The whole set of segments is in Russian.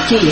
Кейс.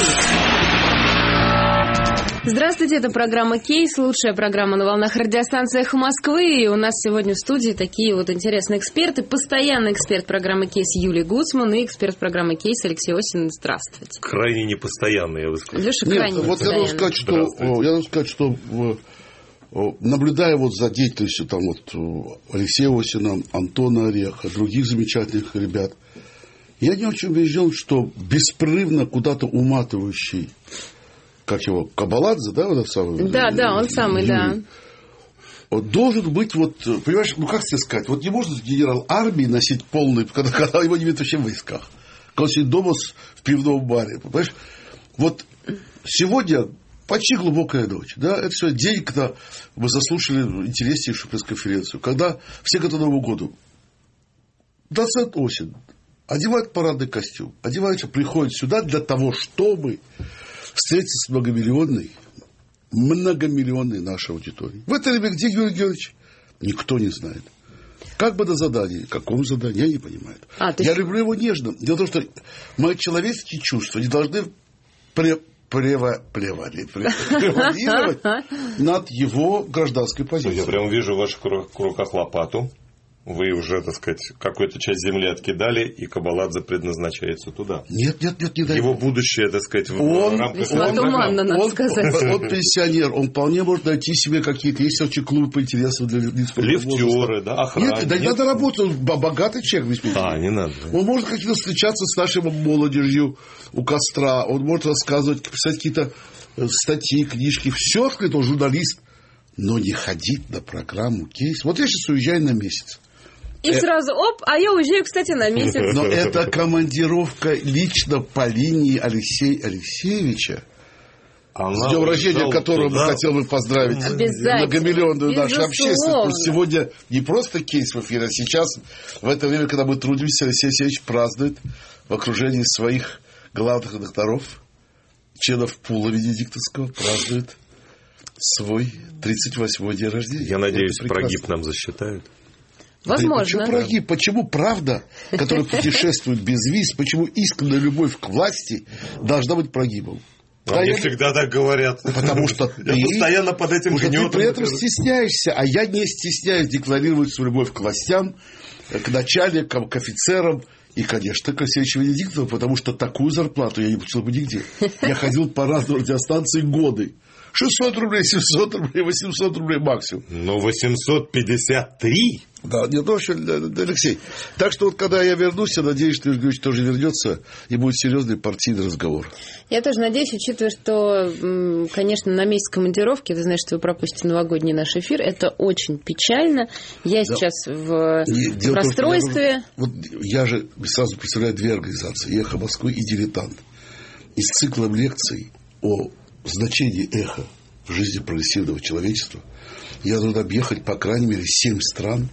Здравствуйте, это программа «Кейс», лучшая программа на волнах радиостанции «Эхо Москвы». И у нас сегодня в студии такие вот интересные эксперты. Постоянный эксперт программы «Кейс» Юлия Гуцман и эксперт программы «Кейс» Алексей Осин. Здравствуйте. Крайне непостоянный, я бы сказал. Леша, крайне вот непостоянный. Я должен сказать, что наблюдая вот за деятельностью там вот Алексея Осина, Антона Ореха, других замечательных ребят, я не очень убежден, что беспрерывно куда-то уматывающий, как его, Кабаладзе, да, вот этот самый? Да, он самый, Юрий, да. Вот должен быть, вот, понимаешь, ну как тебе сказать, вот не может генерал армии носить полный, когда его не видят вообще в войсках, когда он сидит дома в пивном баре, понимаешь? Вот сегодня почти глубокая ночь, да, это все день, когда мы заслушали интереснейшую пресс-конференцию, когда все к Новому году доцент Осин одевает парадный костюм, одевается, приходит сюда для того, чтобы встретиться с многомиллионной нашей аудиторией. В это время где Георгий Георгиевич? Никто не знает. Как бы на задании, каком задании, я не понимаю. Я люблю его нежно. Дело в том, что мои человеческие чувства не должны превалировать над его гражданской позицией. Я прям вижу в ваших руках лопату. Вы уже, так сказать, какую-то часть земли откидали, и Кабаладзе предназначается туда. Нет. Его будущее, так сказать, в рамках... Весьма туманно, надо сказать. Он пенсионер, он вполне может найти себе какие-то... Есть очень клубы по интересам для лиц... Лифтеры, да, охраны. Нет, не надо работать, он богатый человек. Не надо. Он может какие-то встречаться с нашей молодежью у костра, он может рассказывать, писать какие-то статьи, книжки. Все, сказать, он журналист. Но не ходить на программу «Кейс». Вот я сейчас уезжаю на месяц. И сразу, а я уезжаю, кстати, на месяц. Но это командировка лично по линии Алексея Алексеевича, с днем рождения которого мы хотели бы поздравить многомиллионную нашу общественность. Потому что сегодня не просто «Кейс» в эфире, а сейчас, в это время, когда мы трудимся, Алексей Алексеевич празднует в окружении своих главных редакторов, членов пула Венедиктовского, празднует свой 38-й день рождения. Я надеюсь, прогиб нам засчитают. Возможно. Почему правда, которая путешествует без виз, почему искренняя любовь к власти должна быть прогибом? Они всегда так говорят. Потому что ты постоянно под этим гнетом. Ты при этом стесняешься, а я не стесняюсь декларировать свою любовь к властям, к начальникам, к офицерам. И, конечно, к Алексею Венедиктову, потому что такую зарплату я не получил бы нигде. Я ходил по разным радиостанциям годы. 600 рублей, 700 рублей, 800 рублей максимум. Но 853? Да, не то, что, Алексей. Так что вот когда я вернусь, я надеюсь, что Юрий Георгиевич тоже вернется, и будет серьезный партийный разговор. Я тоже надеюсь, учитывая, что, конечно, на месяц командировки, ты знаешь, что вы пропустите новогодний наш эфир, это очень печально. Я сейчас в расстройстве. Я же сразу представляю две организации, «Эхо Москвы» и «Дилетант». Из цикла лекций о значении эха в жизни прогрессивного человечества я должен объехать, по крайней мере, 7 стран.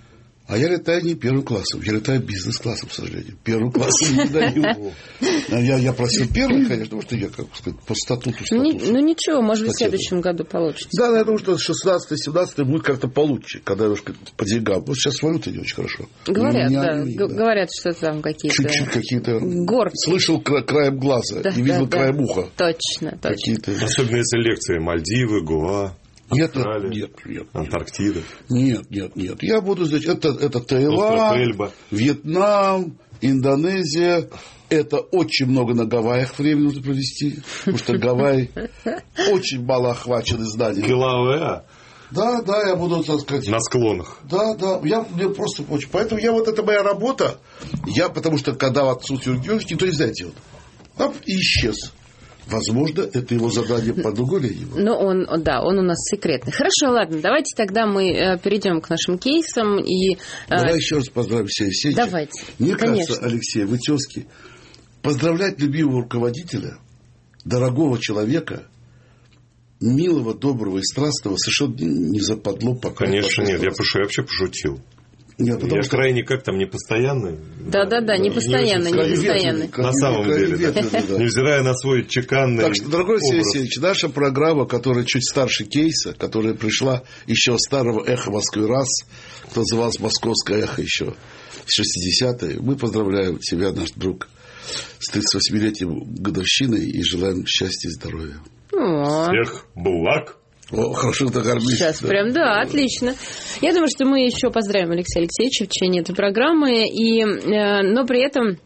А я летаю не первым классом, я летаю бизнес-классом, к сожалению. Первым классом не даю. Я просил первый, конечно, потому что я, как сказать, по статуту. Ну ничего, может быть, в следующем году получится. Да, я думаю, что 16-17 будет как-то получше, когда немножко по деньгам. Вот сейчас валюта не очень хорошо. Говорят, говорят, что там какие-то... Чуть-чуть какие-то... Горки. Слышал краем глаза и видел краем уха. Точно. Особенно если лекции Мальдивы, Гоа. Нет. Антарктида. Нет. Я буду, значит, это Таиланд, Вьетнам, Индонезия. Это очень много на Гавайях времени нужно провести, потому что Гавайи очень мало охвачены зданиями. Килауэа. Да, я буду, так сказать... На склонах. Да, мне просто очень... Поэтому это моя работа. Потому что, когда в отсутствие Юрия Георгиевича, никто не знает, делать. Там и исчез. Возможно, это его задание по другой линии. Ну, он у нас секретный. Хорошо, ладно, давайте тогда мы перейдем к нашим кейсам. Давай еще раз поздравим Алексея Алексеевича. Давайте. Мне кажется, Алексей, вы тезки, поздравлять любимого руководителя, дорогого человека, милого, доброго и страстного, совершенно не западло пока. Конечно, нет, я вообще пошутил. Нет, я же крайне как там непостоянный. Да, непостоянный. На самом деле, невзирая на свой чеканный. Так что, дорогой Алексей Алексеевич, наша программа, которая чуть старше кейса, которая пришла еще с старого «Эхо Москвы» раз, кто назывался «Московское эхо» еще в 60-е, мы поздравляем тебя, наш друг, с 38-летием годовщиной и желаем счастья и здоровья. Всех благ. О, хорошо, так гармонично. Сейчас прям, да, отлично. Я думаю, что мы еще поздравим Алексея Алексеевича в течение этой программы, но при этом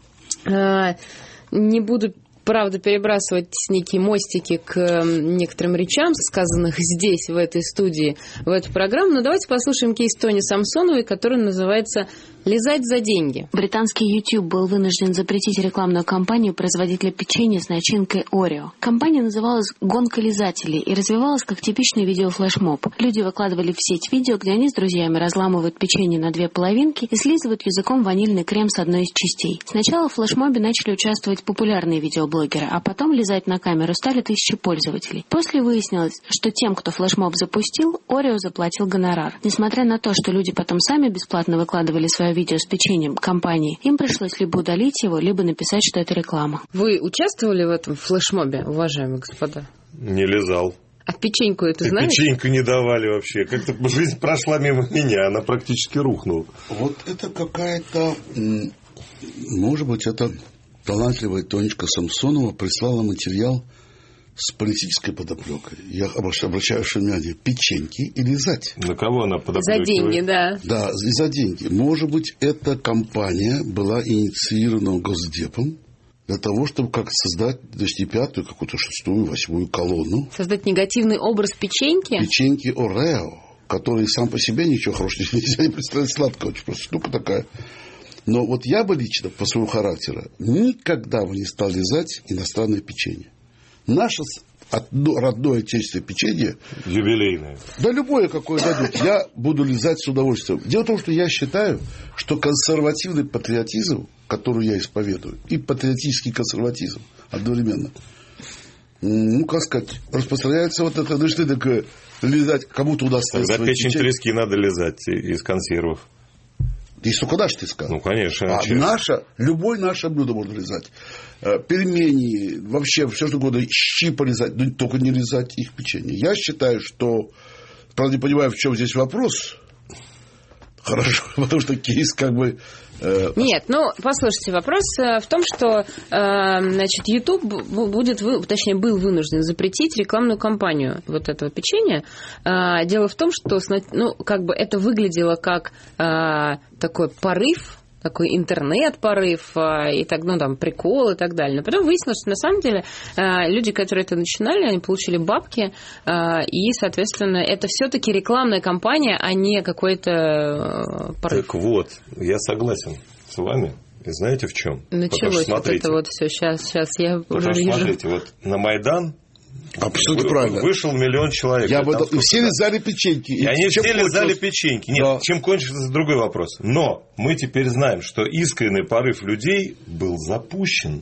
не буду, правда, перебрасывать некие мостики к некоторым речам, сказанных здесь, в этой студии, в эту программу. Но давайте послушаем кейс Тони Самсоновой, который называется «Лизать за деньги». Британский YouTube был вынужден запретить рекламную кампанию производителя печенья с начинкой Орео. Компания называлась «Гонка лизателей» и развивалась как типичный видеофлешмоб. Люди выкладывали в сеть видео, где они с друзьями разламывают печенье на 2 половинки и слизывают языком ванильный крем с одной из частей. Сначала в флешмобе начали участвовать популярные видеоблогеры, а потом лизать на камеру стали тысячи пользователей. После выяснилось, что тем, кто флешмоб запустил, Орео заплатил гонорар. Несмотря на то, что люди потом сами бесплатно выкладывали свое видео с печеньем компании, им пришлось либо удалить его, либо написать, что это реклама. Вы участвовали в этом флешмобе, уважаемые господа? Не лизал. А печеньку это знаешь? Печеньку не давали вообще. Как-то жизнь прошла мимо меня, она практически рухнула. Вот это какая-то, может быть, это талантливая Тонечка Самсонова прислала материал с политической подоплекой. Я обращаю внимание, печеньки и лизать. На кого она подоплекивает? За деньги, да. Да, и за деньги. Может быть, эта кампания была инициирована Госдепом для того, чтобы как создать, значит, не 5-ю, какую-то 6-ю, 8-ю колонну. Создать негативный образ печеньки? Печеньки Орео, который сам по себе ничего хорошего нельзя не представить, сладкого, очень просто штука такая. Но вот я бы лично, по своему характеру, никогда бы не стал лизать иностранное печенье. Наше родное отечественное печенье... Юбилейное. Да любое, какое дадут, я буду лизать с удовольствием. Дело в том, что я считаю, что консервативный патриотизм, который я исповедую, и патриотический консерватизм одновременно, ну, как сказать, распространяется вот это, ну, что такое, лизать, кому-то удастся... Тогда печень трески надо лизать из консервов. Здесь только наш ты сказал. Ну, конечно. Любое наше блюдо можно лизать. Пельмени, вообще все что угодно, щи полизать, но только не лизать их печенье. Я считаю, что, правда, не понимаю, в чем здесь вопрос. Хорошо, потому что кейс как бы... Нет, ну, послушайте, вопрос в том, что, значит, YouTube будет, точнее, был вынужден запретить рекламную кампанию вот этого печенья. Дело в том, что, ну, как бы это выглядело как такой порыв, такой интернет-порыв, и так, ну, там, прикол и так далее. Но потом выяснилось, что на самом деле люди, которые это начинали, они получили бабки, и, соответственно, это все-таки рекламная кампания, а не какой-то порыв. Так вот, я согласен с вами. И знаете в чем? Началось вот это вот все. Сейчас я уже вижу. Смотрите, вот на Майдан абсолютно правильно. Вышел 1 миллион человек. И все лизали печеньки. И они все лизали печеньки. Нет, да. Чем кончится, другой вопрос. Но мы теперь знаем, что искренний порыв людей был запущен.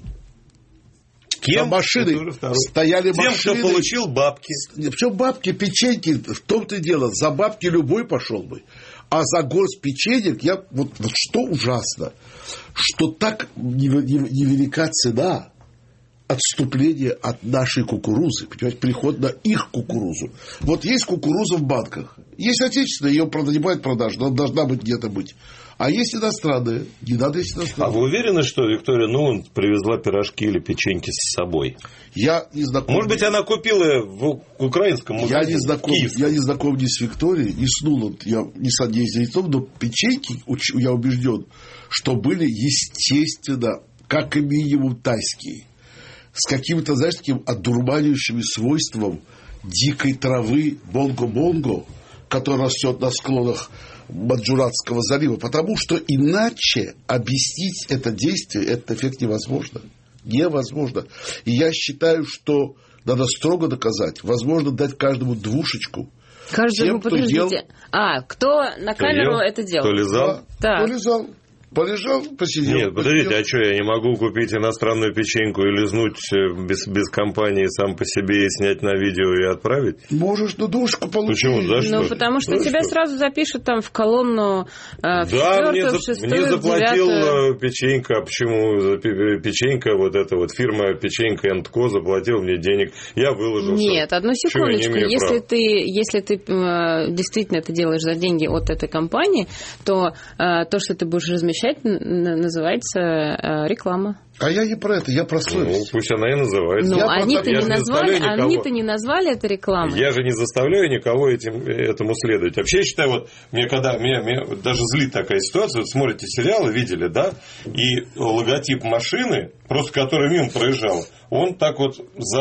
Кем? Машины. Стояли тем, машины. Кто получил бабки. Причем бабки, печеньки, в том-то и дело. За бабки любой пошел бы. А за горсть печенек, вот что ужасно, что так невелика цена отступления от нашей кукурузы, понимаете, приход на их кукурузу. Вот есть кукуруза в банках, есть отечественная, ее, правда, не бывает продаж, но должна быть где-то быть. А есть иностранные, не надо есть иностранные. А вы уверены, что Виктория Нуланд привезла пирожки или печеньки с собой? Я не знаком. Может быть, она купила в украинском магазине? Я не знаком ни с Викторией, ни с Нуланд. Я не садись, но печеньки, я убежден, что были, естественно, как и минимум тайские. С каким-то, знаешь, таким одурманивающим свойством дикой травы бонго-бонго, которая растет на склонах Маджуратского залива. Потому что иначе объяснить это действие, этот эффект невозможно. Невозможно. И я считаю, что надо строго доказать. Возможно, дать каждому двушечку. Каждому, подождите. Кто на камеру это делал? Кто лизал? Да. Кто лизал? Полежал, посидел. Нет, подождите, а что, я не могу купить иностранную печеньку и лизнуть без компании сам по себе и снять на видео и отправить? Можешь, но душку получить. Почему? За что? Ну, потому что тебя сразу запишут там в колонну в 4-ю, в 6-ю, мне заплатил 9-ю. печенька. Почему? Печенька, вот эта вот фирма Печенька & Co. заплатил мне денег. Я выложил. Нет, одну секундочку. Если ты действительно это делаешь за деньги от этой компании, то что ты будешь размещать, называется реклама. А я не про это, я про совесть. Ну, пусть она и называется. Ну, они-то не назвали это рекламой. Я же не заставляю никого этому следовать. Вообще, я считаю, вот, меня даже злит такая ситуация. Вот смотрите сериалы, видели, да? И логотип машины, просто которая мимо проезжала, он так вот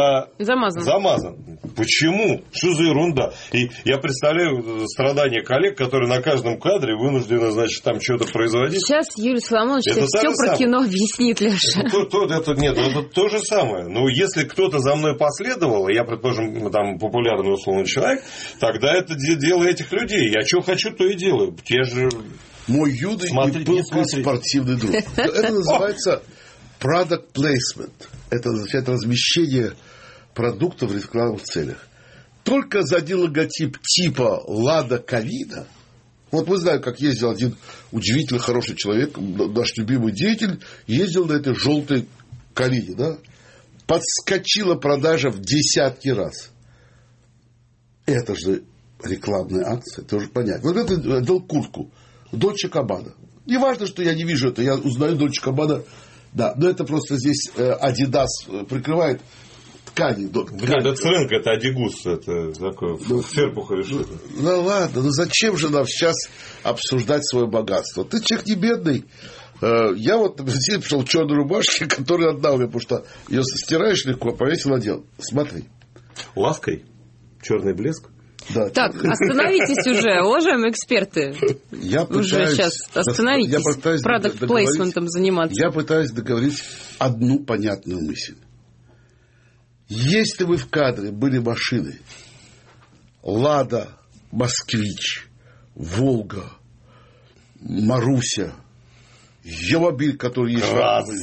замазан. Почему? Что за ерунда? И я представляю страдания коллег, которые на каждом кадре вынуждены, значит, там что-то производить. Сейчас Юрий Соломонович все про кино объяснит, Леша. Это то же самое. Но если кто-то за мной последовал, я, предположим, там популярный условный человек, тогда это дело этих людей. Я что хочу, то и делаю. Те же... Мой юный и пылкий спортивный друг. Это называется product placement. Это означает размещение продуктов в рекламных целях. Только за один логотип типа «Лада Калина». Вот мы знаем, как ездил один удивительно хороший человек, наш любимый деятель, ездил на этой желтой Калине, да? Подскочила продажа в десятки раз. Это же рекламная акция, тоже понятно. Вот это дал куртку Дольче Габбана. Не важно, что я не вижу это, я узнаю Дольче Габбана. Да, но это просто здесь Adidas прикрывает ткани. Это рынок, это Адигус, это такое, Ферпухове что-то. Ну ладно, ну зачем же нам сейчас обсуждать свое богатство? Ты человек не бедный. Я вот пришел в черной рубашке, которая одна у меня, потому что ее стираешь легко, повесил, надел. Смотри. Лаской? Черный блеск? Да, так, остановитесь уже, уважаемые эксперты. Уже сейчас остановитесь. Продакт-плейсментом заниматься. Я пытаюсь договорить одну понятную мысль. Если вы в кадре были машины Лада, Москвич, Волга, Маруся, Елабиль, который есть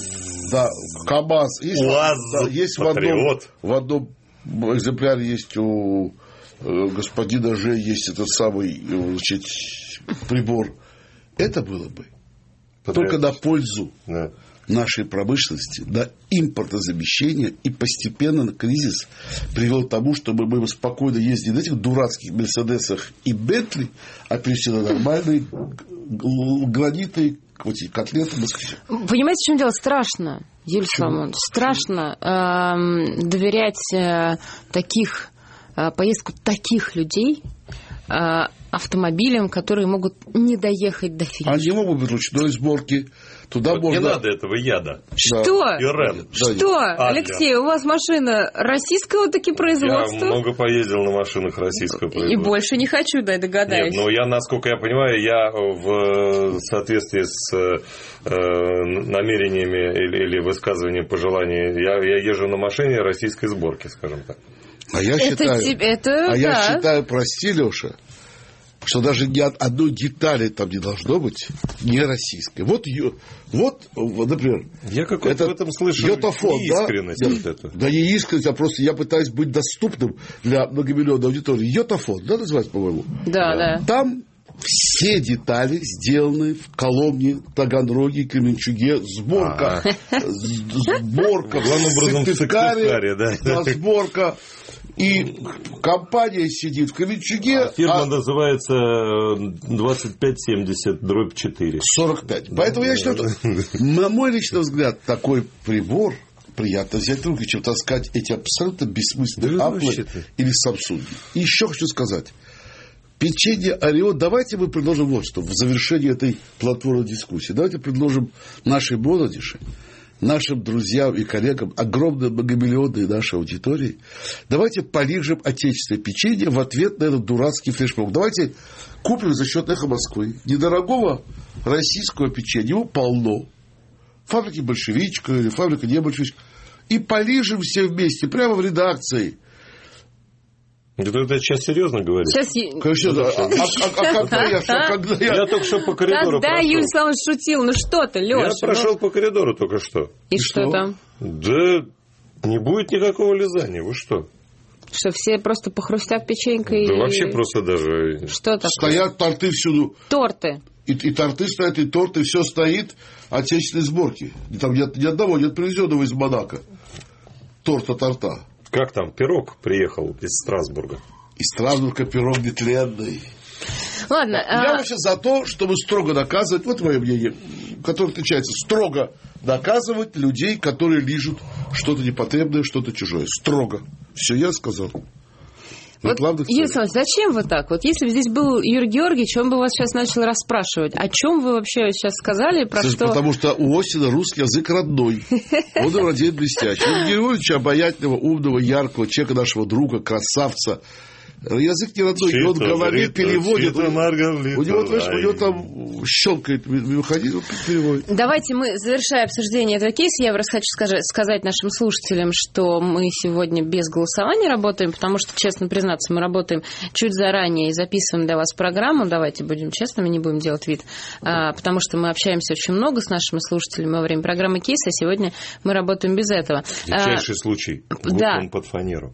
КамАЗ, есть в одном экземпляре есть у господина Ж, есть этот самый, значит, прибор. Это было бы только на пользу нашей промышленности, на импортозамещение, и постепенно кризис привел к тому, чтобы мы спокойно ездили на этих дурацких Мерседесах и Бентли, а перешли на нормальные гранитные котлеты москвича. Понимаете, в чем дело? Страшно, Юрий Соломонович, страшно доверять поездку таких людей автомобилям, которые могут не доехать до финиша. Они могут быть ручной сборки. Туда вот можно... Не надо этого яда. Что? Ирен. Что? Алексей, у вас машина российского таки производства? Я много поездил на машинах российского производства. И больше не хочу, догадаюсь. Нет, но насколько я понимаю, я в соответствии с намерениями или высказыванием пожеланий, я езжу на машине российской сборки, скажем так. А я считаю, прости, Леша, что даже ни одной детали там не должно быть не российской. Вот, например, я какой-то в этом слышу неискренность. Да не искренность, а просто я пытаюсь быть доступным для многомиллионной аудитории. Йотафон, да, называется, по-моему? Да. Там все детали сделаны в Коломне, Таганроге, Кременчуге. Сборка. Сборка. Главным образом в Сыктывкаре, да. Сборка. И компания сидит в Кременчуге. Фирма называется 2570/4. 45. Поэтому я считаю, на мой личный взгляд, такой прибор приятно взять в руки, чем таскать эти абсолютно бессмысленные Apple или Samsung. И еще хочу сказать. Печенье Орео, давайте мы предложим вот что в завершении этой платформы дискуссии. Давайте предложим нашей молодежи, нашим друзьям и коллегам, огромной многомиллионной нашей аудитории, давайте полижем отечественное печенье в ответ на этот дурацкий флешмоб. Давайте купим за счет «Эхо Москвы» недорогого российского печенья, его полно. Фабрики «Большевичка» или фабрика «Не Большевичка». И полижем все вместе, прямо в редакции. Ты сейчас серьезно говоришь? Когда я только что по коридору прошел. Юрий Славович шутил. Ну что ты, Леша? Я прошел по коридору только что. И что там? Да не будет никакого лизания. Вы что? Что, все просто похрустят печенькой? Да вообще просто даже... Что такое? Стоят торты всюду. Торты. И торты стоят, и торты, все стоит отечественной сборки. Там ни одного, нет привезенного из Монако. Торта. Как там, пирог приехал из Страсбурга? Из Страсбурга пирог нетленный. Ладно. Я вообще за то, чтобы строго наказывать, вот мое мнение, которое отличается, строго наказывать людей, которые лижут что-то непотребное, что-то чужое. Строго. Все я сказал. Вот, Юрий Александрович, зачем вы так? Вот если бы здесь был Юрий Георгиевич, он бы вас сейчас начал расспрашивать. О чем вы вообще сейчас сказали? Потому что у Осина русский язык родной. Он владеет блестяще. Юрий Георгиевич обаятельного, умного, яркого человека, нашего друга, красавца. Язык не родной, и он говорит, переводит. У него там щелкает, выходит, переводит. Давайте мы, завершая обсуждение этого кейса, я раз хочу сказать нашим слушателям, что мы сегодня без голосования работаем, потому что, честно признаться, мы работаем чуть заранее и записываем для вас программу. Давайте будем честными, не будем делать вид, потому что мы общаемся очень много с нашими слушателями во время программы кейса, а сегодня мы работаем без этого. Редчайший случай. Глупым под фанеру.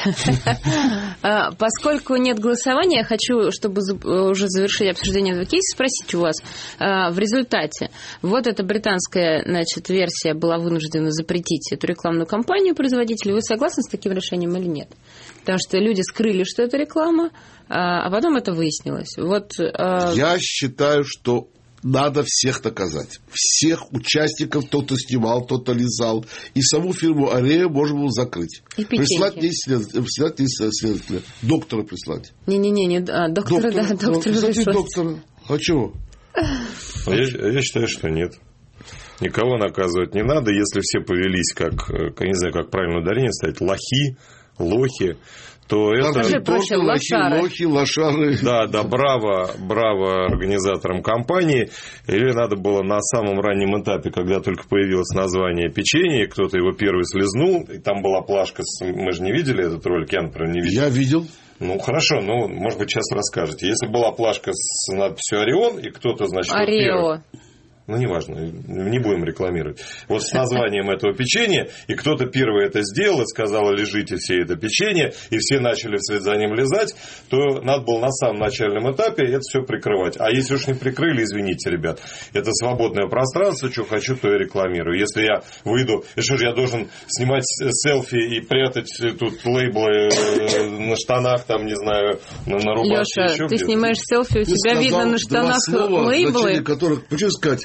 Поскольку нет голосования, я хочу, чтобы уже завершить обсуждение этого кейса, спросить у вас, в результате, вот эта британская, значит, версия была вынуждена запретить эту рекламную кампанию производителей, вы согласны с таким решением или нет? Потому что люди скрыли, что это реклама, а потом это выяснилось. Я считаю, что надо всех наказать. Всех участников, тот, кто снимал, тот, кто лизал. И саму фирму Арея можно было закрыть. Прислать ей следователя. Доктора прислать. Не-не-не, доктора прислать. Доктора. А чего? Я считаю, что нет. Никого наказывать не надо. Если все повелись, как, я не знаю, как правильно ударение ставить, лохи, то это... проще, лошары. Да, браво организаторам кампании. Или надо было на самом раннем этапе, когда только появилось название печенья, кто-то его первый слезнул, и там была плашка, мы же не видели этот ролик, я, например, не видел. Я видел. Ну, хорошо, может быть, сейчас расскажете. Если была плашка с надписью «Орион», и кто-то, значит... Орео. Ну, неважно, не будем рекламировать. Вот с названием этого печенья, и кто-то первый это сделал, и сказал, лежите все это печенье, и все начали вслед за ним лизать, то надо было на самом начальном этапе это все прикрывать. А если уж не прикрыли, извините, ребят, это свободное пространство, что хочу, то и рекламирую. Если я выйду, и что же я должен снимать селфи и прятать тут лейблы на штанах, там, не знаю, на рубашке. Леша, еще ты снимаешь селфи, у тебя видно на штанах лейблы. Почему сказать?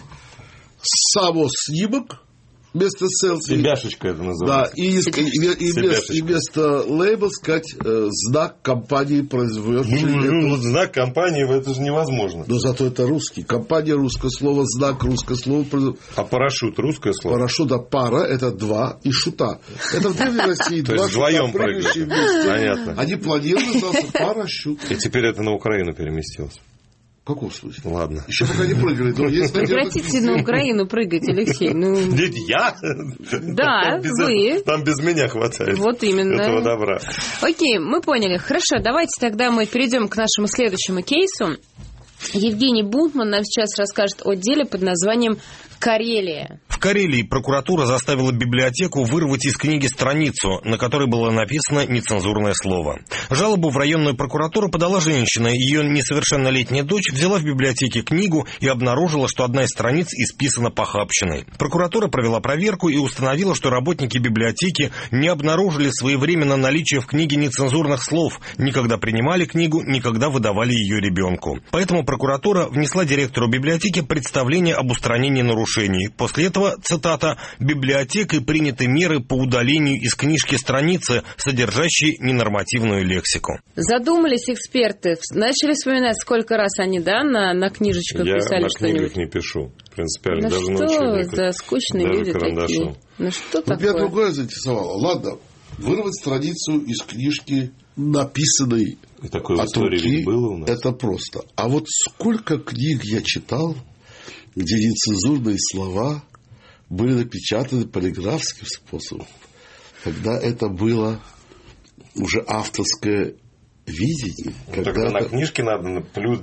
Самоснимок вместо селфи. Себяшечка это называется. Да, и вместо лейбла сказать знак компании производителя. Знак компании, это же невозможно. Но зато это русский. Компания русское слово, знак русское слово. А парашют русское слово? Парашют, да, пара это два и шута. Это в Древней России два шута, прыгающие вместе. Понятно. Они планировали парашют. И теперь это на Украину переместилось. В каком смысле? Ладно. Еще пока не прыгали. Прекратите на Украину прыгать, Алексей. Ведь я? Да, вы. Там без меня хватает. Вот именно. Этого добра. Окей, мы поняли. Хорошо, давайте тогда мы перейдем к нашему следующему кейсу. Евгений Бунтман нам сейчас расскажет о деле под названием «Карелия». В Карелии прокуратура заставила библиотеку вырвать из книги страницу, на которой было написано нецензурное слово. Жалобу в районную прокуратуру подала женщина. Ее несовершеннолетняя дочь взяла в библиотеке книгу и обнаружила, что одна из страниц исписана похабщиной. Прокуратура провела проверку и установила, что работники библиотеки не обнаружили своевременно наличие в книге нецензурных слов, никогда принимали книгу, никогда выдавали ее ребенку. Поэтому прокуратура внесла директору библиотеки представление об устранении нарушений. После этого, цитата, «библиотекой приняты меры по удалению из книжки страницы, содержащей ненормативную лексику». Задумались эксперты, начали вспоминать, сколько раз они, на книжечках писали что-нибудь. Я на книгах не пишу, принципиально. Ну даже что за скучные люди такие? Ну что такое? Меня другое заинтересовало. Ладно, вырвать страницу из книжки, написанной от руки, было у нас. Это просто. А вот сколько книг я читал, где нецензурные слова были напечатаны полиграфским способом, когда это было уже авторское видение. Тогда на книжке надо плюс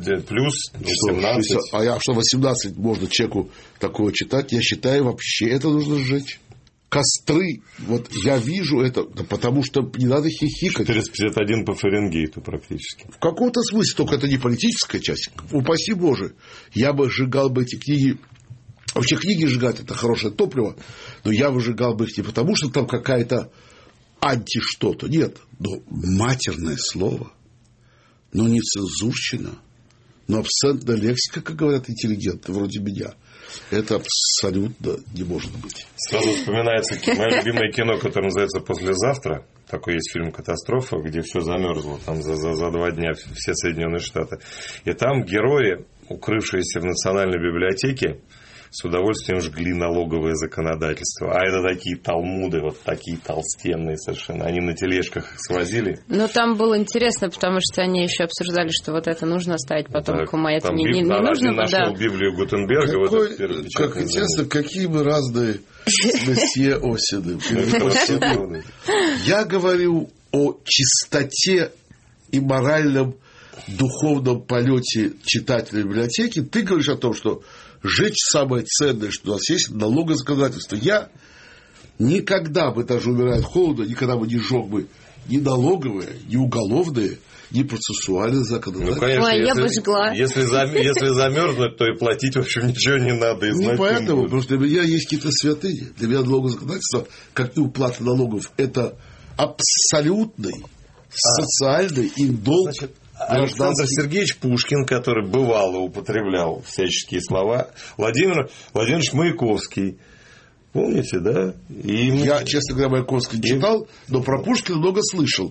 18. А что 18 можно человеку такого читать, я считаю, вообще это нужно сжечь. Костры, вот я вижу это, потому что не надо хихикать. 451 по Фаренгейту практически. В каком-то смысле, только это не политическая часть. Упаси Боже, я бы сжигал бы эти книги. Вообще книги сжигать это хорошее топливо, но я выжигал бы их не потому, что там какая-то анти-что-то. Нет, но матерное слово, но не цензурщина, Но абсцентная лексика, как говорят интеллигенты, вроде меня, это абсолютно не может быть. Сразу вспоминается мое любимое кино, которое называется «Послезавтра». Такой есть фильм «Катастрофа», где все замерзло там за 2 дня, все Соединенные Штаты. И там герои, укрывшиеся в Национальной библиотеке, с удовольствием жгли налоговое законодательство. А это такие талмуды, вот такие толстенные совершенно. Они на тележках их свозили. Ну, там было интересно, потому что они еще обсуждали, что вот это нужно оставить потомкам, а это не нужно. Один нашел Библию Гутенберга. Как интересно, какие мы разные месье Осины. Я говорю о чистоте и моральном духовном полете читателя библиотеки. Ты говоришь о том, что сжечь самое ценное, что у нас есть, налоговое законодательство. Я никогда бы, даже умирая от холода, никогда бы не сжег бы ни налоговое, ни уголовное, ни процессуальное законодательство. Ну, конечно, я бы жгла. Если замерзнуть, то и платить, в общем, ничего не надо. И не поэтому, потому что для меня есть какие-то святыни. Для меня налоговое законодательство, как и уплата налогов, это абсолютный социальный им долг. Александр Сергеевич Пушкин, который бывало употреблял всяческие слова, Владимир Владимирович Маяковский. Помните, да? Я, честно говоря, Маяковский не читал, но про Пушкина много слышал.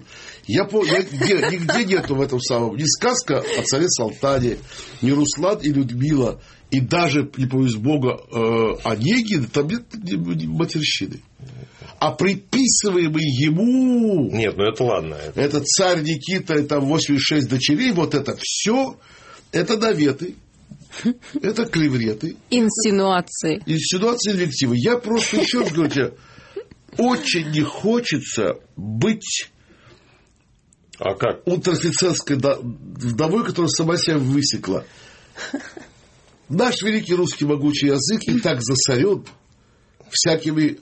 Нигде нету в этом самом ни сказка о царе Салтане, ни Руслан и Людмила, и даже, не боюсь Бога, Онегин, там нет матерщины. А приписываемый ему... Нет, ну это ладно. Это царь Никита, это 86 дочерей, вот это все, это наветы, это клевреты. Инсинуации. Инсинуации, инвективы. Я просто еще раз говорю тебе, очень не хочется быть унтер-офицерской вдовой, которая сама себя высекла. Наш великий русский могучий язык и так засорен всякими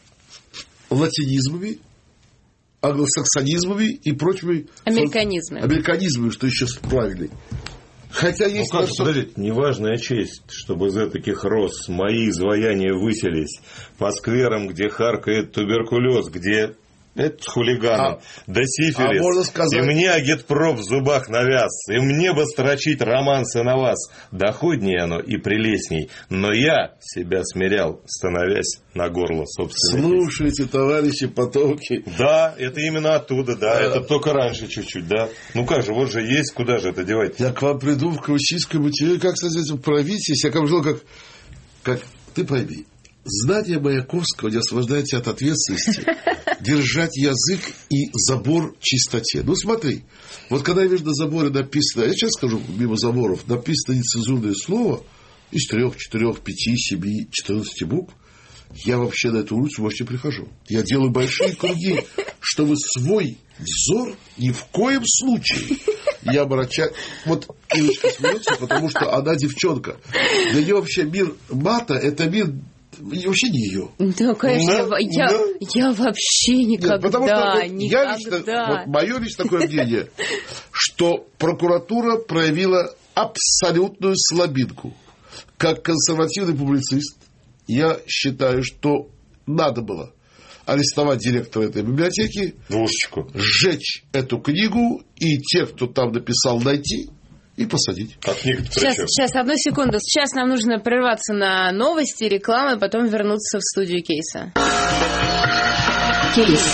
латинизмами, англосаксонизмами и прочими американизмами, что еще правильный. Хотя есть... Подождите, неважная честь, чтобы из таких роз мои изваяния выселись по скверам, где харкает туберкулез, где хулиганом, да сифилис, можно сказать... и мне агитпроп в зубах навяз, и мне бы строчить романсы на вас. Доходнее оно и прелестней, но я себя смирял, становясь на горло собственной. Слушайте, товарищи потомки. Да, это именно оттуда, да, это только раньше чуть-чуть, да. Ну как же, вот же есть, куда же это девать? Я к вам приду в Каучинскую материю, как сказать, правитесь, я к вам жил, как ты пойми. Знание Маяковского не освобождает тебя от ответственности держать язык и забор в чистоте. Ну, смотри, вот когда я вижу на заборе написано, я сейчас скажу мимо заборов, написано нецензурное слово из 3, 4, 5, 7, 14 букв, я вообще на эту улицу больше не прихожу. Я делаю большие круги, чтобы свой взор ни в коем случае не обращать... Вот Ирочка смеется, потому что она девчонка. Для нее вообще мир мата – это мир... Вообще не ее. Да, конечно, я вообще никогда. Нет, потому что я лично, мое лично такое мнение, что прокуратура проявила абсолютную слабинку. Как консервативный публицист, я считаю, что надо было арестовать директора этой библиотеки, сжечь эту книгу и тех, кто там написал, найти и посадить. Сейчас, одну секунду. Сейчас нам нужно прерваться на новости, рекламы, потом вернуться в студию Кейса. Кейс.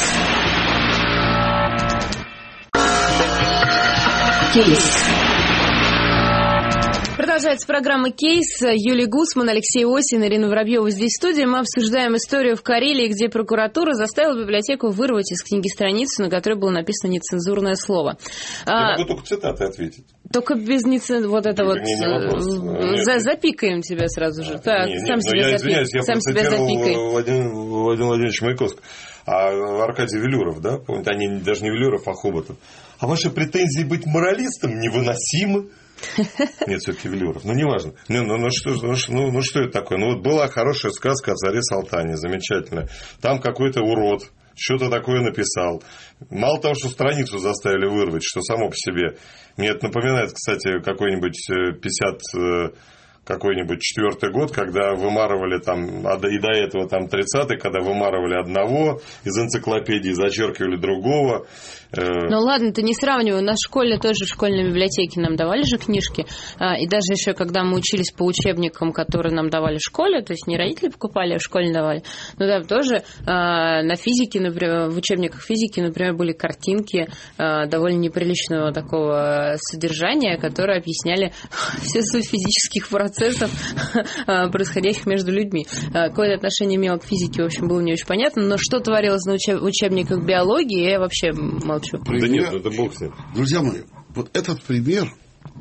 Продолжается программа «Кейс». Юлия Гусман, Алексей Осин, Ирина Воробьева здесь в студии. Мы обсуждаем историю в Карелии, где прокуратура заставила библиотеку вырвать из книги страницу, на которой было написано нецензурное слово. Я могу только цитаты ответить. Только без вот это вот... Запикаем тебя сразу же. Сам себя запикай. Владимир Владимирович Маяковский. А Аркадий Велюров, да? Помните, они даже не Велюров, а Хоботов. А ваши претензии быть моралистом невыносимы. Нет, все-таки Велюров. Ну, неважно. Что это такое? Ну, вот была хорошая сказка о царе Салтане. Замечательно. Там какой-то урод что-то такое написал. Мало того, что страницу заставили вырвать, что само по себе. Мне это напоминает, кстати, какой-нибудь 50 какой-нибудь 4-й год, когда вымарывали там, и до этого там 30-й, когда вымарывали одного из энциклопедии, зачеркивали другого. Ну ладно, ты не сравнивай. У нас в школе тоже в школьной библиотеке нам давали же книжки. И даже еще, когда мы учились по учебникам, которые нам давали в школе, то есть не родители покупали, а в школе давали. Но там тоже на физике, например, в учебниках физики, например, были картинки довольно неприличного такого содержания, которые объясняли всю суть физических процессов, происходящих между людьми. Какое отношение имело к физике, в общем, было не очень понятно. Но что творилось на учебниках биологии, я вообще молчу. Пример, да нет, это бог с ним. Друзья мои, вот этот пример,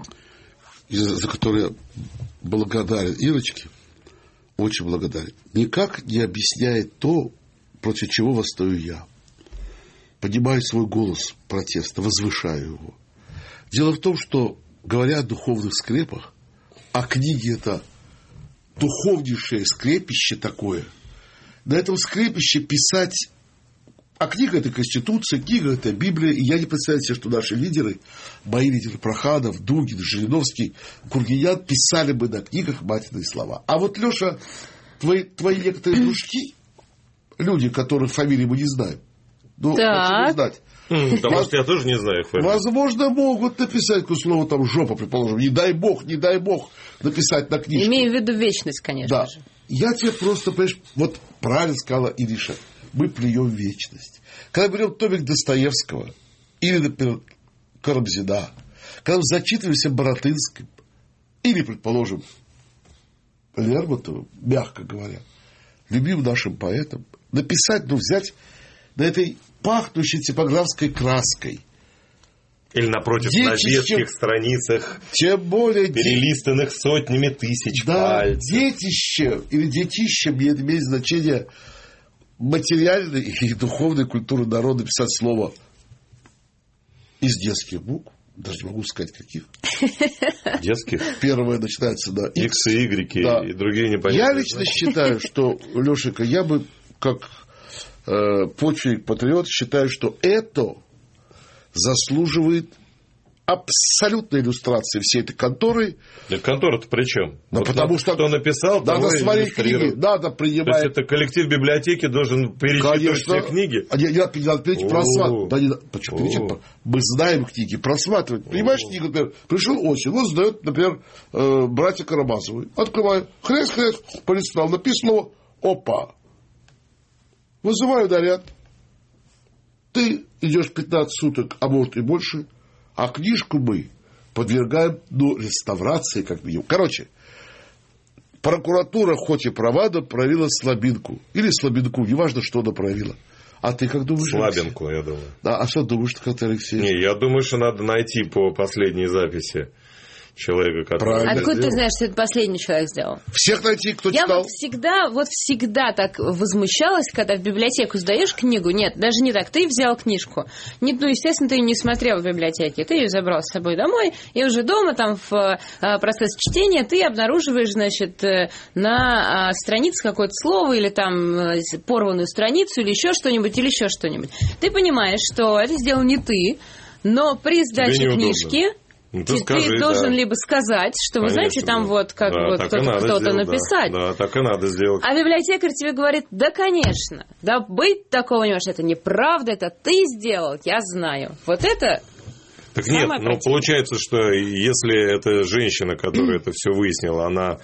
за который я благодарен Ирочке, очень благодарен, никак не объясняет то, против чего восстаю я. Поднимаю свой голос протеста, возвышаю его. Дело в том, что, говоря о духовных скрепах, а книги это духовнейшее скрепище такое, на этом скрепище писать. А книга – это Конституция, книга – это Библия. И я не представляю себе, что наши лидеры, мои лидеры Проханов, Дугин, Жириновский, Кургинян писали бы на книгах матерные слова. А вот, Леша, твои некоторые дружки, люди, которых фамилии мы не знаем, ну, почему знать? Потому что я тоже не знаю их фамилии. Возможно, могут написать какое слово там жопа, предположим. Не дай бог написать на книжке. Имею в виду вечность, конечно же. Я тебе просто, понимаешь, вот правильно сказала Ириша. Мы плюем в вечность. Когда берем томик Достоевского или, например, Карамзина, когда мы зачитываемся Баратынским или, предположим, Лермонтовым, мягко говоря, любимым нашим поэтом, написать, взять на этой пахнущей типографской краской. Или напротив, на ветхих страницах, тем более перелистанных сотнями тысяч пальцев. Детище или детище имеет значение материальной и духовной культуры народа писать слово из детских букв. Даже не могу сказать, каких. Детских? Первое начинается на X и Y, да. И другие непонятные. Я лично считаю, что, Лешенька, я бы, как почвенник-патриот, считаю, что это заслуживает абсолютной иллюстрации всей этой конторы. Контора-то при чем? Да вот потому что кто написал, надо смотреть книги, надо принимать. То есть это коллектив библиотеки должен перечитывать все книги? Надо просматривать. Почему перечитывать? Мы знаем книги, просматривать. Понимаешь, книгу, например, пришел осень, он сдает, например, братья Карамазовы. Открываю, хрест, полистал, написано, опа. Вызываю наряд. Ты идешь 15 суток, а может и больше. А книжку мы подвергаем реставрации, как минимум. Короче, прокуратура, хоть и права, но проявила слабинку. Или слабинку, неважно, что она проявила. А ты как думаешь? Слабинку, я думаю. Да, а что думаешь, Коты Алексей? Не, я думаю, что надо найти по последней записи человека, который... Откуда ты знаешь, что это последний человек сделал? Всех найти, кто читал. Я всегда так возмущалась, когда в библиотеку сдаешь книгу. Нет, даже не так. Ты взял книжку. Естественно, ты ее не смотрел в библиотеке. Ты ее забрал с собой домой, и уже дома, там, в процессе чтения, ты обнаруживаешь, значит, на странице какое-то слово, или там порванную страницу, или еще что-нибудь, Ты понимаешь, что это сделал не ты, но при сдаче книжки... Ты должен либо сказать, что вы знаете, там кто-то написать. Да, так и надо сделать. А библиотекарь тебе говорит, да, конечно, да быть такого не может, это неправда, это ты сделал, я знаю. Вот это... Так нет, получается, что если эта женщина, которая это все выяснила, она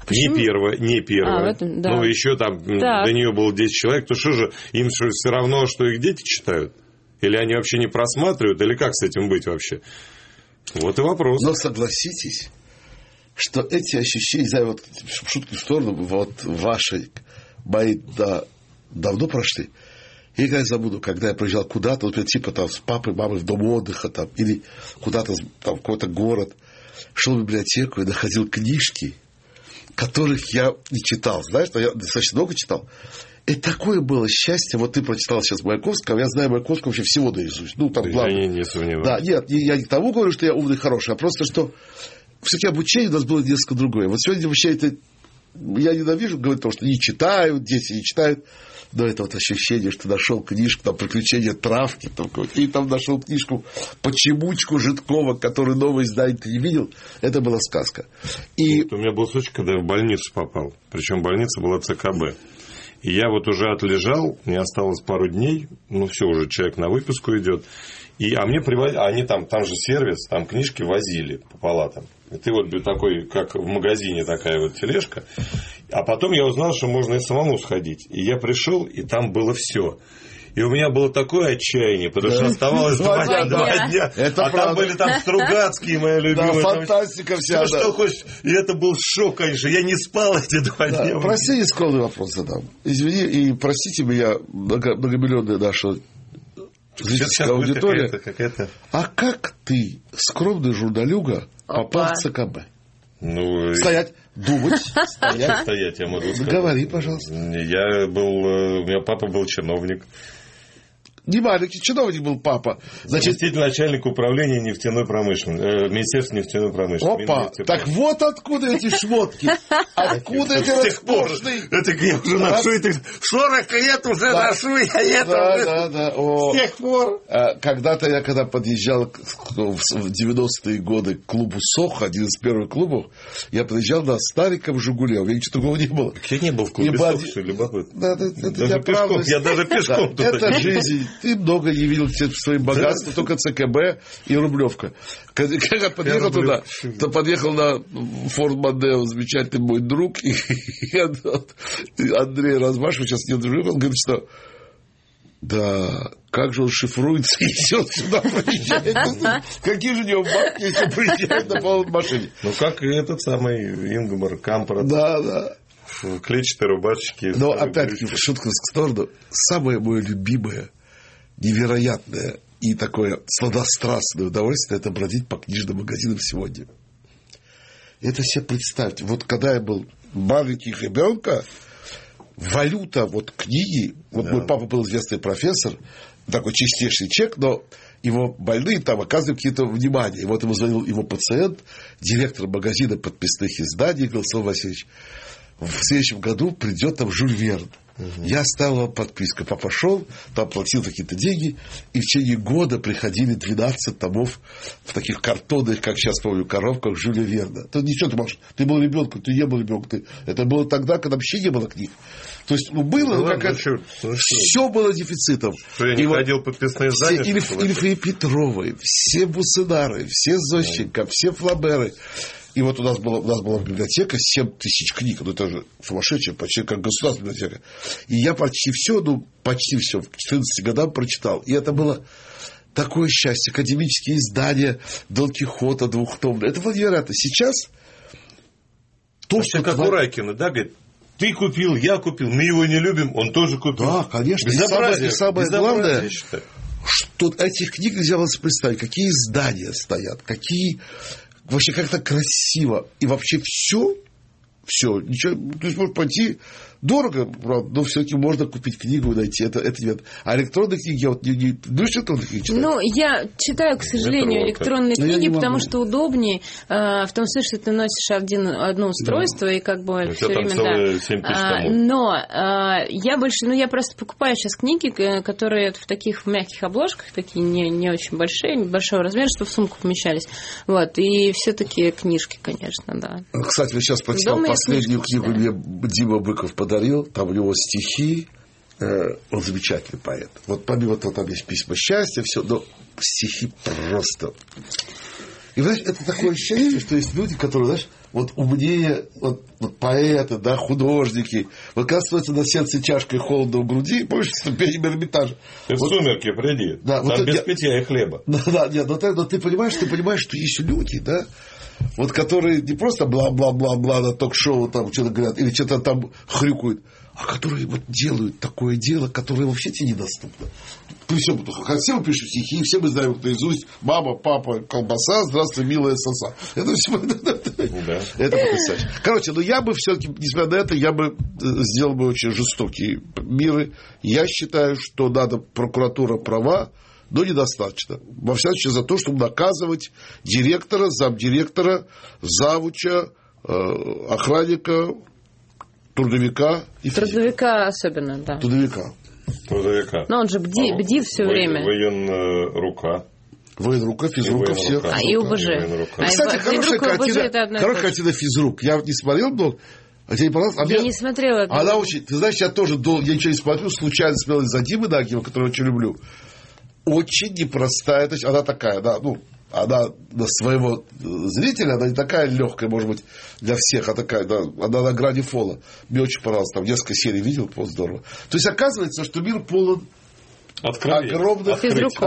не первая, ну еще там до нее было 10 человек, то что же, им все равно, что их дети читают? Или они вообще не просматривают, или как с этим быть вообще? Вот и вопрос. Но согласитесь, что эти ощущения, вот шутки в сторону, вот ваши мои давно прошли. Я никогда не забуду, когда я приезжал куда-то, вот, типа там с папой, мамой в дом отдыха, там, или куда-то там, в какой-то город, шел в библиотеку и находил книжки, которых я не читал. Знаешь, я достаточно много читал. И такое было счастье. Вот ты прочитал сейчас Маяковского, я знаю Маяковского вообще всего наизусть. Ну, там главное. Я не сомневаюсь. Да, нет, я не к тому говорю, что я умный, хороший, а просто, что все-таки обучение у нас было несколько другое. Вот сегодня вообще это я ненавижу говорить, потому что не читают, дети не читают. Но это вот ощущение, что нашел книжку, там, «Приключения травки», и там нашел книжку «Почемучку» Житкова, который новый издатель не видел, это была сказка. И... Вот у меня был случай, когда я в больницу попал. Причем больница была ЦКБ. И я вот уже отлежал, мне осталось пару дней, все, уже человек на выписку идет. А мне привозили, они там же сервис, там книжки возили по палатам. И ты вот такой, как в магазине такая вот тележка. А потом я узнал, что можно и самому сходить. И я пришел, и там было все. И у меня было такое отчаяние, потому что оставалось 2 дня. Это а там были там Стругацкие, моя любимая. Да, фантастика вся. Что хочешь. И это был шок, конечно. Я не спал эти 2 дня. Прости, нескромный вопрос задам. Извини, и простите меня, многомиллионная наша зрительская аудитория. Какая-то. А как ты, скромный журналюга, попал в ЦКБ? Стоять, думать, стоять, я могу сказать. Говори, пожалуйста. У меня папа был чиновник. Не маленький чиновник был папа. Заместитель начальника управления нефтяной промышленности, Министерства нефтяной промышленности. Опа, так вот откуда эти шмотки. Откуда эти роскошные. Это я уже ношу, 40 лет уже ношу я это. Да. С тех пор. Когда-то я, когда подъезжал в 90-е годы к клубу «Сохо», один из первых клубов, я подъезжал на стариком «Жигуле». У меня ничего другого не было. Я не был в клубе «Сохо», что любопытно. Я даже пешком туда. Это жизнь. Ты много не видел своим богатством, только ЦКБ и Рублевка. Когда подъехал туда, то подъехал на Форд Мондео, замечательный мой друг, и Андрей Размашев, сейчас не дружил, он говорит, что да, как же он шифруется и идет сюда, приезжает. Какие же у него бабки, если приезжает на полной машине? Как и этот самый Ингмар Кампрат. Да. В клетчатой рубашечке. Но опять-таки, шутка в сторону, самое мое любимое, невероятное и такое сладострастное удовольствие — это бродить по книжным магазинам сегодня. Это себе представьте. Вот когда я был маленький ребенка, валюта книги, мой папа был известный профессор, такой чистейший человек, но его больные там оказывали какие-то внимания. И вот ему звонил его пациент, директор магазина подписных изданий, говорил: Слава Васильевич, в следующем году придет там Жюль Верн. Я оставил подписку. Папа шел, там платил какие-то деньги, и в течение года приходили 12 томов в таких картонных, как сейчас помню, коробках Жюля Верна. Ты ничего, ты можешь, ты был ребенком, ты не был ребенком. Это было тогда, когда вообще не было книг. То есть, было, все было дефицитом. Что я не ходил подписные издания? Ильфы Петровы, все Бусынары, все Зощенко, все Флаберы. И вот у нас была библиотека, 7 тысяч книг, это же сумасшедшая, почти как государственная библиотека. И я почти все к 14 годам прочитал. И это было такое счастье. Академические издания Дон Кихота двухтомные. Это было невероятно. Сейчас то, что как у Райкина, говорит, ты купил, я купил, мы его не любим, он тоже купил. Да, конечно. И самое главное, что этих книг нельзя было представить, какие издания стоят, какие... Вообще как-то красиво. И вообще все, ничего, то есть можно пойти дорого, правда, но все-таки можно купить книгу, найти. Это нет. А электронные книги я не электронные книги читаю. Я читаю, к сожалению, электронные книги, потому что удобнее, в том смысле, что ты носишь одно устройство, и как бы все время, но я больше, я просто покупаю сейчас книги, которые в таких мягких обложках, такие не очень большие, большого размера, чтобы в сумку помещались. И все-таки книжки, конечно, да. Кстати, я сейчас прочитал последнюю книгу, мне Дима Быков подарил, там у него стихи, он замечательный поэт. Помимо того, там есть письма счастья, все, но стихи просто. И, знаешь, это такое ощущение, что есть люди, которые, знаешь, умнее, поэты, художники. Когда становится на сердце тяжко и холодно в груди, помнишь, ступени Эрмитажа. Ты в сумерки приди, там без питья и хлеба. Но ты понимаешь, что есть люди, которые не просто бла-бла-бла-бла на ток-шоу там что-то говорят или что-то там хрюкают, а которые делают такое дело, которое вообще тебе недоступно. При всем все мы пишем стихи, все мы знаем наизусть: мама, папа, колбаса, здравствуй, милая соса. Это все. Это потрясающе. Короче, я бы все-таки, несмотря на это, я бы сделал бы очень жестокие меры. Я считаю, что надо, прокуратура права, но недостаточно. Во всяком случае, за то, чтобы наказывать директора, замдиректора, завуча, охранника трудовика и физика. Трудовика особенно, да. Трудовика. Но он же бдит все время. Военрука. Военрука, физрука, все. И ОБЖ. Кстати, хорошая картина «Физрук». Я не смотрел, но... тебе не понравилось? Я не смотрела. Она очень... Ты знаешь, я тоже я ничего не смотрю, случайно смотрел из-за Димы Нагиева, которого очень люблю. Очень непростая. То есть она такая, да, ну, она для своего зрителя, она не такая легкая, может быть, для всех, а такая, да, она на грани фола. Мне очень понравилось, там несколько серий видел, просто здорово. То есть оказывается, что мир полон огромных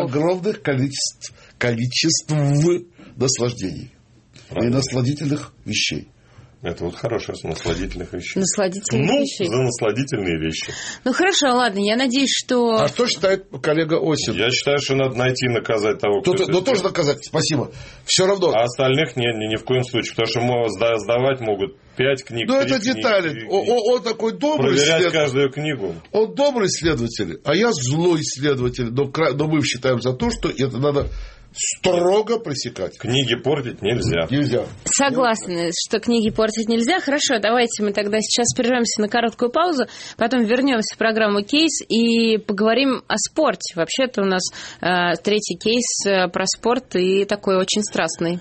количеств наслаждений и насладительных вещей. Это вот хорошее, с насладительных вещей. Насладительных вещей. За насладительные вещи. Ну, хорошо, ладно, я надеюсь, что... А что считает коллега Осин? Я считаю, что надо найти и наказать того, кто это тоже наказать, спасибо. Все равно. А остальных ни в коем случае, потому что сдавать могут 5 книг, 3 это книги. детали. Он такой добрый проверять каждую книгу. Он добрый следователь, а я злой следователь. Но мы считаем за то, что это надо строго пресекать. Книги портить нельзя. Согласна, что книги портить нельзя. Хорошо, давайте мы тогда сейчас прервемся на короткую паузу, потом вернемся в программу «Кейс» и поговорим о спорте. Вообще-то у нас третий кейс про спорт и такой очень страстный.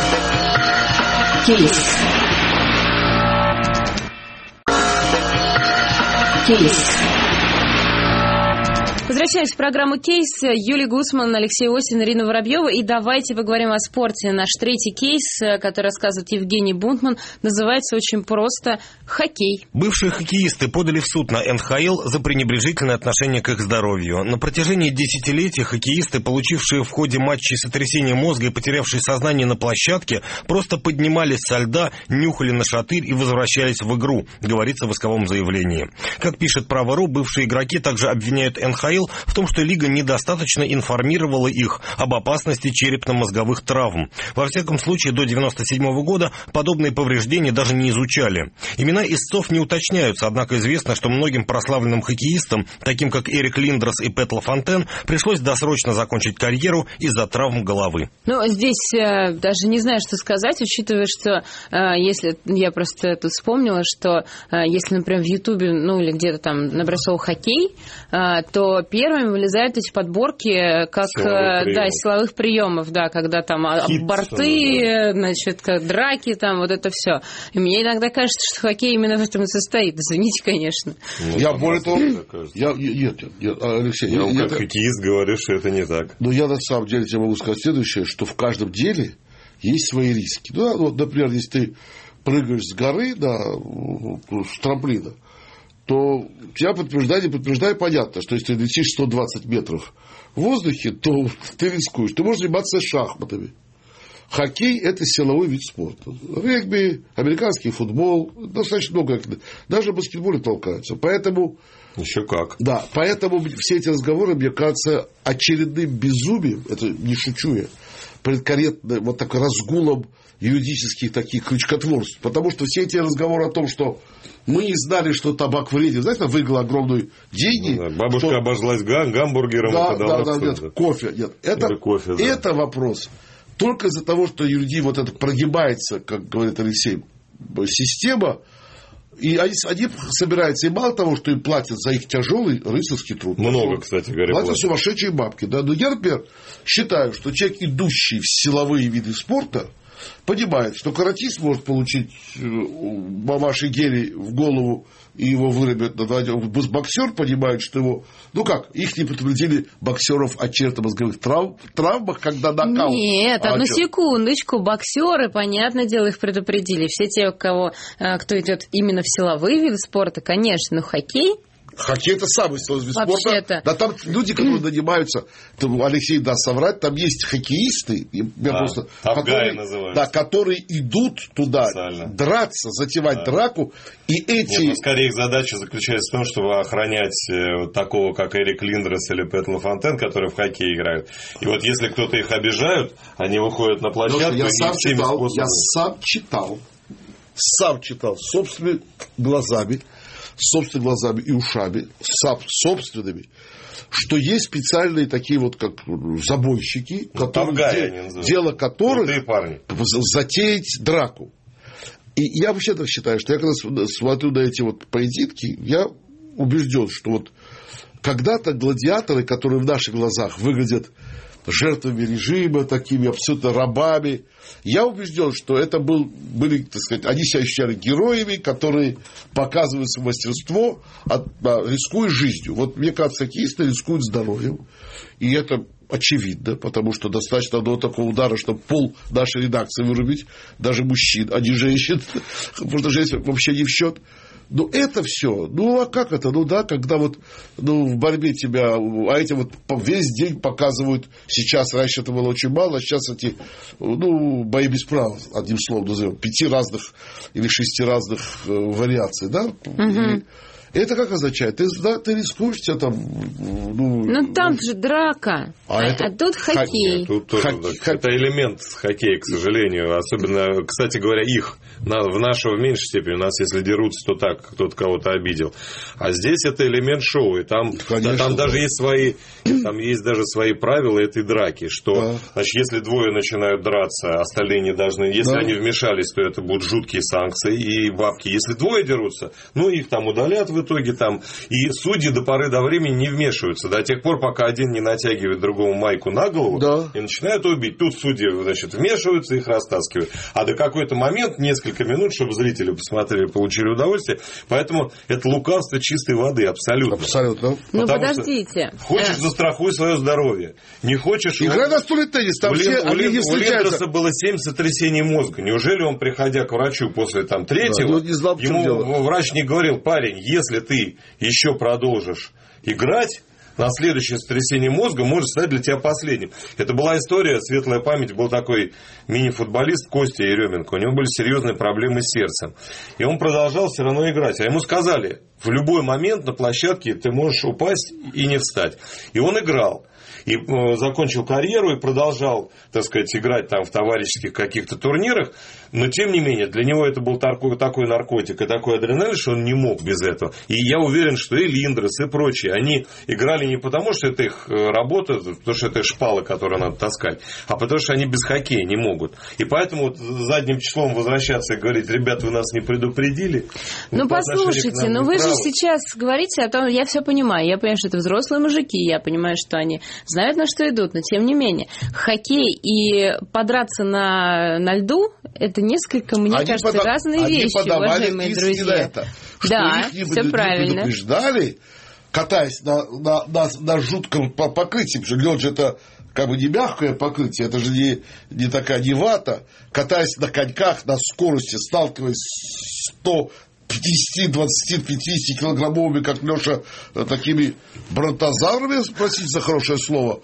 Кейс. Возвращаемся в программу «Кейс». Юлия Гусман, Алексей Осин, Ирина Воробьева. И давайте поговорим о спорте. Наш третий кейс, который рассказывает Евгений Бунтман, называется очень просто «Хоккей». Бывшие хоккеисты подали в суд на НХЛ за пренебрежительное отношение к их здоровью. На протяжении десятилетий хоккеисты, получившие в ходе матчей сотрясение мозга и потерявшие сознание на площадке, просто поднимались со льда, нюхали на шатырь и возвращались в игру, говорится в исковом заявлении. Как пишет Право.ру, бывшие игроки также обвиняют НХЛ в том, что лига недостаточно информировала их об опасности черепно-мозговых травм. Во всяком случае, до 1997 года подобные повреждения даже не изучали. Имена истцов не уточняются, однако известно, что многим прославленным хоккеистам, таким как Эрик Линдрес и Пет Лафонтен, пришлось досрочно закончить карьеру из-за травм головы. Ну, здесь даже не знаю, что сказать, учитывая, что если я просто тут вспомнила, что если, например, в Ютубе, ну, или где-то там набрать слово «хоккей», то первыми вылезают эти подборки как силовых приемов, да, когда там борты, значит, как драки, там вот это все. И мне иногда кажется, что хоккей именно в этом и состоит. Извините, конечно. Я более того, нет, Алексей, я как хоккеист говорю, что это не так. Но я на самом деле тебе могу сказать следующее, что в каждом деле есть свои риски. Ну, вот, например, если ты прыгаешь с горы, да, с трамплина, то у тебя подтверждает понятно, что если ты летишь 120 метров в воздухе, то ты рискуешь. Ты можешь заниматься шахматами. Хоккей – это силовой вид спорта. Регби, американский футбол, достаточно много. Даже в баскетболе толкаются. Поэтому... Еще как. Да, поэтому все эти разговоры, мне кажется, очередным безумием, это не шучу я, предкорректно, вот такой разгулом юридических таких крючкотворств. Потому что все эти разговоры о том, что мы не знали, что табак вреден. Знаете, там выиграла огромные деньги. Да, бабушка обожглась гамбургером. Нет, кофе. Нет. Это вопрос. Только из-за того, что юридически вот это прогибается, как говорит Алексей, система, и они собираются, и мало того, что им платят за их тяжелый рыцарский труд. Много, кстати говоря. Платят сумасшедшие бабки. Да? Но я, например, считаю, что человек, идущий в силовые виды спорта, понимает, что каратист может получить мамаши гелий в голову и его вырубят. Боксер понимает, что его... Ну как, их не предупредили боксеров о черепно-мозговых травмах, когда нокаут. Нет, одну секундочку. Боксеры, понятное дело, их предупредили. Все те, кто идет именно в силовые виды спорта, конечно, но хоккей... Хоккей – это самый сложный вид спорта. Да, там люди, которые занимаются, Алексей даст соврать, там есть хоккеисты, которые идут туда драться, затевать драку. И эти... скорее их задача заключается в том, чтобы охранять такого, как Эрик Линдрес или Пет Лафонтен, которые в хоккей играют. И вот если кто-то их обижают, они выходят на площадку. Я сам читал собственными глазами и ушами, собственными, что есть специальные такие вот, как забойщики, дело которых затеять драку. И я вообще так считаю, что я когда смотрю на эти вот поединки, я убежден, что вот когда-то гладиаторы, которые в наших глазах выглядят жертвами режима, такими абсолютно рабами, я убежден, что это были, так сказать, они себя ощущали героями, которые показывают свое мастерство, рискуя жизнью. Вот мне кажется, хоккеисты рискуют здоровьем, и это очевидно, потому что достаточно одного такого удара, чтобы пол нашей редакции вырубить, даже мужчин, а не женщин, потому что женщин вообще не в счет. Но это все, а как это? Когда вот в борьбе тебя, а эти вот весь день показывают, сейчас, раньше это было очень мало, а сейчас эти, бои без права, одним словом назовем, 5 разных или 6 разных вариаций, да? Угу. Это как означает? Ты рискуешь, тебя там... там же драка, а тут хоккей. Тут тоже, это элемент хоккея, к сожалению. Особенно, кстати говоря, в нашего в меньшей степени. У нас, если дерутся, то так, кто-то кого-то обидел. А здесь это элемент шоу. И там даже есть даже свои правила этой драки. Что, значит, если двое начинают драться, остальные не должны... Если они вмешались, то это будут жуткие санкции и бабки. Если двое дерутся, их там удалят в итоге там, и судьи до поры до времени не вмешиваются до тех пор, пока один не натягивает другому майку на голову и начинают убить. Тут судьи, значит, вмешиваются, их растаскивают. А до какой-то момент, несколько минут, чтобы зрители посмотрели, получили удовольствие. Поэтому это лукавство чистой воды, абсолютно. Абсолютно. Подождите. Хочешь, застрахуй свое здоровье. Не хочешь... Играй на стуле теннис, там все они не встречаются. У Линдраса было 7 сотрясений мозга. Неужели он, приходя к врачу после третьего, ему врач не говорил: парень, если ты еще продолжишь играть, на следующее сотрясение мозга может стать для тебя последним. Это была история, светлая память, был такой мини-футболист Костя Еременко. У него были серьезные проблемы с сердцем. И он продолжал все равно играть. А ему сказали: в любой момент на площадке ты можешь упасть и не встать. И он играл. И закончил карьеру и продолжал, так сказать, играть там в товарищеских каких-то турнирах. Но, тем не менее, для него это был такой наркотик и такой адреналин, что он не мог без этого. И я уверен, что и Линдрас, и прочие, они играли не потому, что это их работа, потому что это шпалы, которые надо таскать, а потому что они без хоккея не могут. И поэтому задним числом возвращаться и говорить: ребят, вы нас не предупредили. Послушайте, вы же сейчас говорите о том, я все понимаю. Я понимаю, что это взрослые мужики, я понимаю, что они знают, на что идут, но тем не менее. Хоккей и подраться на льду – это несколько, мне кажется, разные вещи, уважаемые друзья. Да, все правильно. Предупреждали, катаясь на жутком покрытии, потому что лед же это как бы не мягкое покрытие, это же не такая не вата, катаясь на коньках на скорости, сталкиваясь с 50, 20, 50 килограммовыми, как Леша, такими бронтозаврами, простите за хорошее слово,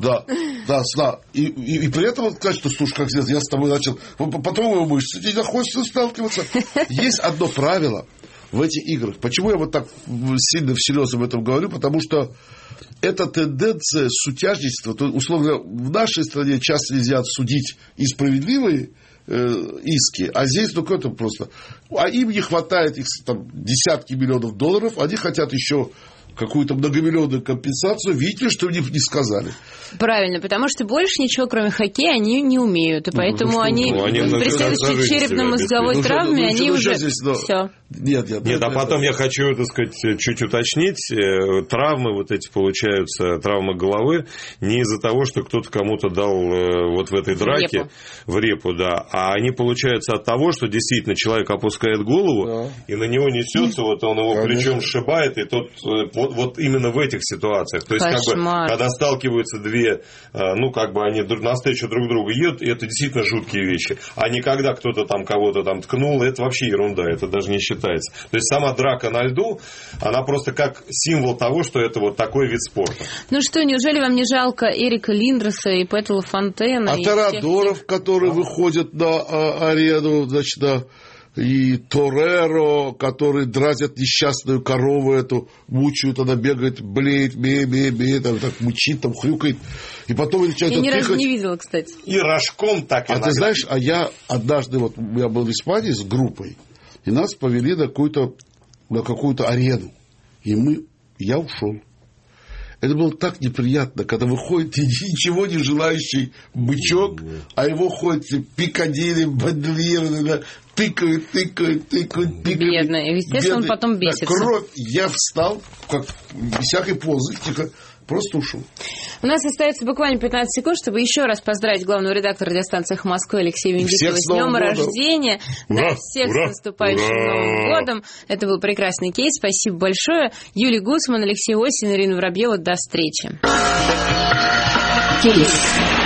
и при этом сказать, что, слушай, как я с тобой начал, потом его мышцы, тебе захочется сталкиваться. Есть одно правило в этих играх. Почему я вот так сильно всерьез об этом говорю? Потому что эта тенденция сутяжничества, то, условно говоря, в нашей стране часто нельзя судить и справедливые иски, а здесь только это просто. А им не хватает их там десятки миллионов долларов, они хотят еще какую-то многомиллионную компенсацию. Видите, что им не сказали. Правильно, потому что больше ничего, кроме хоккея, они не умеют. И поэтому они при следующей черепно-мозговой травме, они уже... Все. Нет, а потом я хочу, так сказать, чуть уточнить. Травмы вот эти получаются, травмы головы, не из-за того, что кто-то кому-то дал вот в этой драке, в репу, да, а они получаются от того, что действительно человек опускает голову, и на него несется, вот он его плечом сшибает, и тот вот именно в этих ситуациях. То есть, как бы, когда сталкиваются две, они навстречу друг другу едут, и это действительно жуткие вещи. А не когда кто-то там кого-то там ткнул, это вообще ерунда, это даже не считается. То есть сама драка на льду, она просто как символ того, что это вот такой вид спорта. Ну что, неужели вам не жалко Эрика Линдраса и Петла Фонтена? А Торадоров, которые выходят на арену, значит, и Тореро, которые дразят несчастную корову эту, мучают, она бегает, блеет, там, так мучит, там хрюкает, и потом начинает отдыхать. Я ни разу не видела, кстати. И рожком так и ты знаешь, я однажды, я был в Испании с группой, и нас повели на какую-то арену, и я ушел. Это было так неприятно, когда выходит ничего не желающий бычок, а его ходит Пикадилли, Бодлир, тыкают. Бедно. И, естественно, он потом бесится. Кровь. Я встал, как без всякой позы, тихо, просто ушел. У нас остается буквально 15 секунд, чтобы еще раз поздравить главного редактора радиостанции «Эхо Москвы» Алексея Венедиктова с днем рождения. Ура! Всех Ура! с наступающим Новым годом. Это был прекрасный кейс. Спасибо большое. Юлия Гуцман, Алексей Осин, Ирина Воробьева. До встречи. Кейс.